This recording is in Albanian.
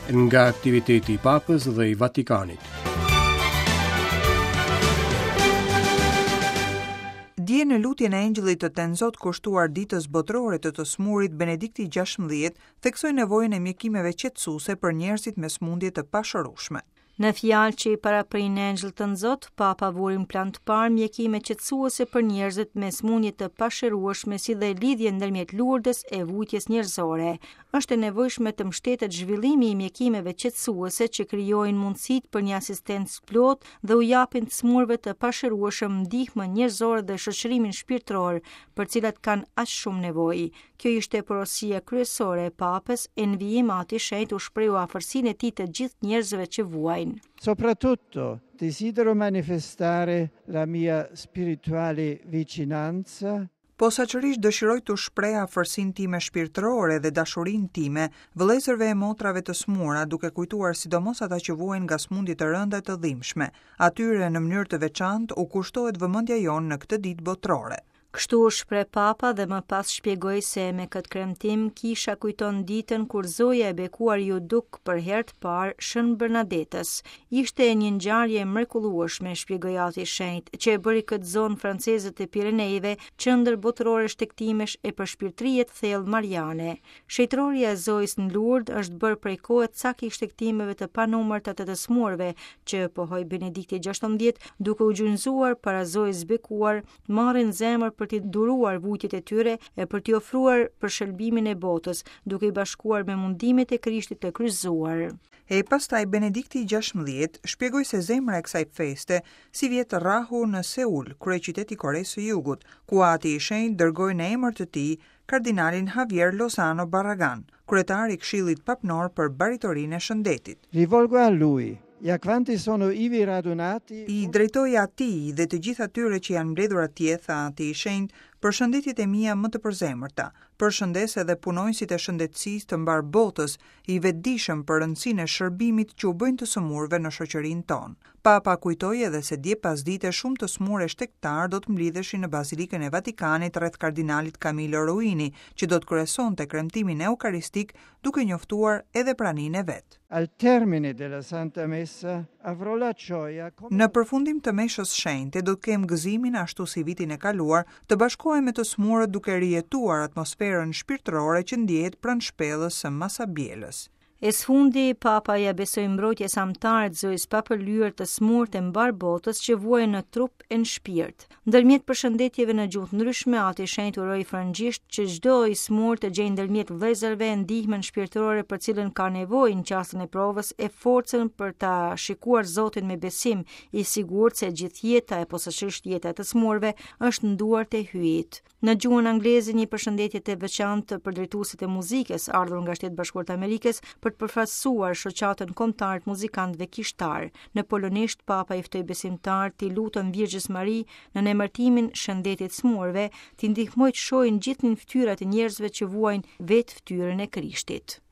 nga aktiviteti I Papës dhe I Vatikanit. Dje në lutjen e Engjëllit të Tenzot kushtuar ditës botërore të smurit, Benedikti XVI theksoi nevojën e mjekimeve qetësuese për njerëzit me smundje të pashërueshme. Në fjalë që I paraprin Engjëll të Nzot, Papa vuri në plan të parë mjekime qetësuese për njerëzit me smundje të pashërueshme si dhe lidhje ndërmjet Lurdes e vujtjes njerëzore. Është e nevojshme të mbështetet zhvillimi I mjekimeve qetësuese që krijojnë mundësitë për një asistencë plot dhe u japin të smurëve të pashërueshëm ndihmë njerëzore dhe shoqërimin shpirtëror, për cilat kanë aq shumë nevojë. Kjo ishte porosia kryesore e Papës e në vijim Ati Shenjtë u shprehu afërsinë e tij të gjithë njerëzve që vuajnë. Soprattutto desidero manifestare la mia spirituale vicinanza. Posaçërisht dëshiroj të shpreh afërsinë time shpirtërore dhe dashurinë time vëllezërve e motrave të smura, duke kujtuar sidomos ata që vuajnë nga smundje të rënda të dhimbshme. Atyre në mënyrë të veçantë u kushtohet vëmendja jonë në këtë ditë botërore. Kështu u shpreh Papa dhe më pas shpjegoi se me këtë kremtim kisha kujton ditën kur Zoja e bekuar ju duk për herë të parë Shën Bernadetës. Ishte një ngjarje mrekullueshme, shpjegoi Ati Shenjtë, që e bëri këtë zonë franceze të Pirenejve qendër botërore shtektimesh e për shpirtërie të thellë mariane. Shejtëroria e Zojës në Lourdes është bërë prej kohe të saktë shtektimeve të panumërta të smurëve që pohoi Benedikti XVI duke u gjunjëzuar para Zojës bekuar, marrin zemër për t'i duruar vujtjet e tyre e për t'i ofruar për shëlbimin e botës, duke I bashkuar me mundimet e Krishtit të kryqëzuar. E pastaj Benedikti XVI shpjegoi se zemra e kësaj feste si vjet rrahu në Seul, kryeqytet I Koresë së Jugut, ku Ati I Shenjtë dërgoi në emër të tij kardinalin Javier Lozano Barragan, kryetar I Këshillit Papnor për baritorinë e shëndetit. Rivolgo a lui e a quanti sono ivi radunati. I drejtoi atij dhe të gjithë atyre që janë mbledhur atje, tha Ati I Shenjtë, për shëndetjet e mia më të përzemërta, përshëndes edhe punonjësit e shëndetësisë të mbar botës, I vetëdijshëm për rëndësinë e shërbimit që u bëjnë të smurëve në shoqërinë tonë. Papa kujtoi edhe se dje pasdite shumë të smurë shtektar do të mblidheshin në Bazilikën e Vatikanit rreth kardinalit Camillo Ruini, që do të kryesonte kremtimin eukaristik duke njoftuar edhe praninë e vet. Al termine della Santa Messa avrò la gioia. Në përfundim të meshës shenjte do të kem gëzimin ashtu si vitin e kaluar të bashkohem me të smurët duke rijetuar atmosferën shpirtërore që ndjehet pranë shpellës së Masabjelës. E sfundi, Papa ja besoi mbrojtjes samtare të Zojës papëlyer të smurt e mbar botës që vuajnë në trup e në shpirt. Ndërmjet përshëndetjeve në gjuhë ndryshme, Ati Shenjtë uroi frëngjisht që çdo I smurt të gjejë ndërmjet vëllezërve ndihmën shpirtërore për cilën ka nevojë në çastin e provës e forcën për ta shikuar Zotin me besim, I sigurt se gjithë jeta e posaçërisht jeta e të smurëve është në duart e hyjit. Në gjuhën angleze një përshëndetje të veçantë për drejtuesit e muzikës ardhur nga Shtetet Bashkuara të Amerikës për të përfaqësuar shoqatën kombëtare të muzikantëve kishtar. Në polonisht, Papa I ftoi besimtarët t'i lutën Virgjës Mari në emërtimin shëndetit smurëve, t'i ndihmojë të shohin gjithë fytyrat e njerëzve që vuajnë vetë fytyrën e Krishtit.